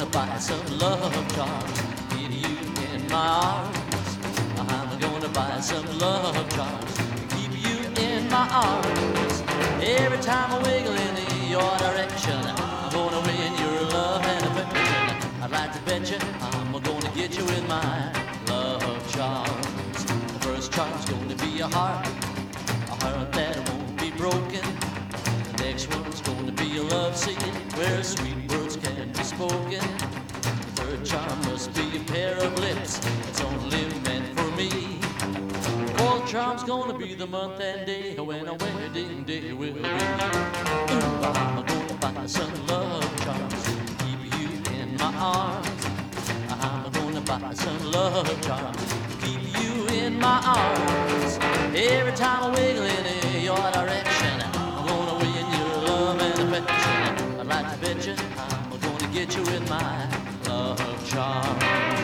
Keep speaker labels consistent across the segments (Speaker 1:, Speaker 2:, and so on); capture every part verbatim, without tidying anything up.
Speaker 1: buy some love charms, keep you in my arms. I'm gonna buy some love charms, keep you in my arms. Every time I wiggle in your direction, I'm gonna win your love and affection. I'd like to bet you I'm gonna get you with my love charms. The first charm's gonna be a heart, a heart that won't be broken. The next one's gonna be a love scene where sweet words can be spoken. The third charm must be a pair of lips that's only meant for me. The fourth charm's gonna be the month and day when a wedding day will be. Ooh, I'm gonna buy some love charms, keep you in my arms. I'm gonna buy some love charms, keep you in my arms. Every time I wiggle in your direction, I'm gonna win your love and affection. I'd like to bet you I'm gonna get you with my love charms.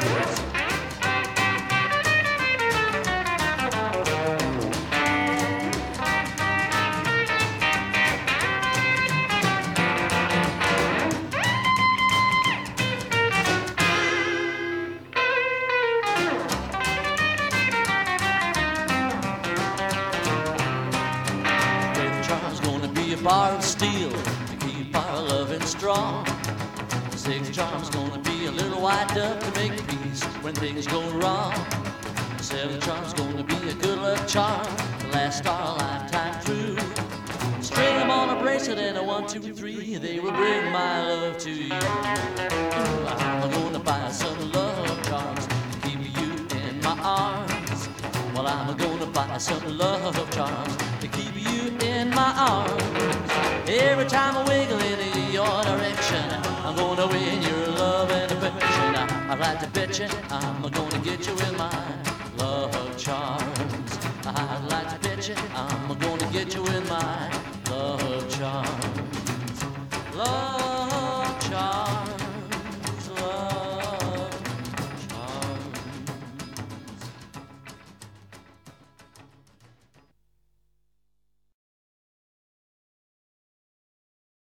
Speaker 1: Bar of steel to keep our loving strong. The sixth charm's gonna be a little white dove to make peace when things go wrong. The seventh charm's gonna be a good luck charm to last our lifetime through. String them on a bracelet and a one, two, three, they will bring my love to you. Ooh, I'm gonna buy some love charms to keep you in my arms. Well, I'm gonna buy some love charms to keep you in my arms. Every time I wiggle in your direction, I'm gonna win your love and affection. I'd like to bet you I'm gonna get you with my love charms. I'd like to bet you I'm gonna get you with my love charms.